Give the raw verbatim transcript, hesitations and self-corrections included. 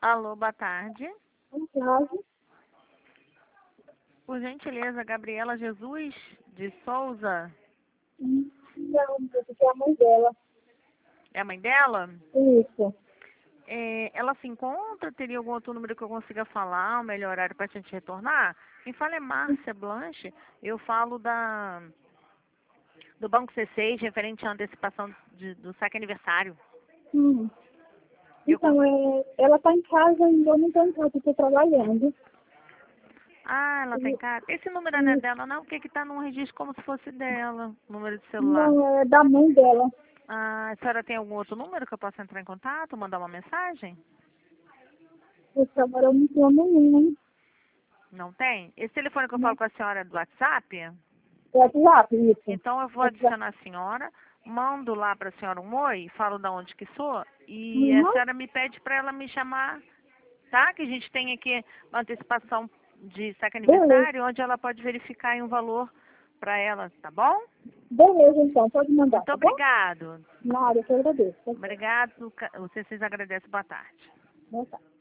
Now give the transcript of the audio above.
Alô, boa tarde. Boa tarde. Por gentileza, Gabriela Jesus de Souza. Não, porque é a mãe dela. É a mãe dela? Isso. É, ela se encontra? Teria algum outro número que eu consiga falar, o melhor horário para a gente retornar? Quem fala é Márcia Blanche. Eu falo da do Banco C seis, referente à antecipação de, do saque aniversário. Hum. Eu Então, cons- é, ela está em casa e eu não estou em casa, estou trabalhando. Ah, ela tem E, cara. Esse número não é e, dela, não? Porque que tá num registro como se fosse dela, número de celular. não, é da mãe dela. Ah, a senhora tem algum outro número que eu possa entrar em contato, mandar uma mensagem? Eu trabalho no plano nenhum. Não tem? Esse telefone que eu falo Né? com a senhora é do WhatsApp? É WhatsApp, isso. Então eu vou WhatsApp. adicionar a senhora, mando lá para a senhora um oi, falo da onde que sou, e a Uhum. senhora me pede para ela me chamar, tá? Que a gente tem aqui uma antecipação de saque Beleza. aniversário, onde ela pode verificar aí um valor para ela, tá bom? Beleza, então. Pode mandar, Muito tá bom? obrigado. Nada, eu que agradeço. Tá certo. Obrigado, vocês agradecem, boa tarde. Boa tarde.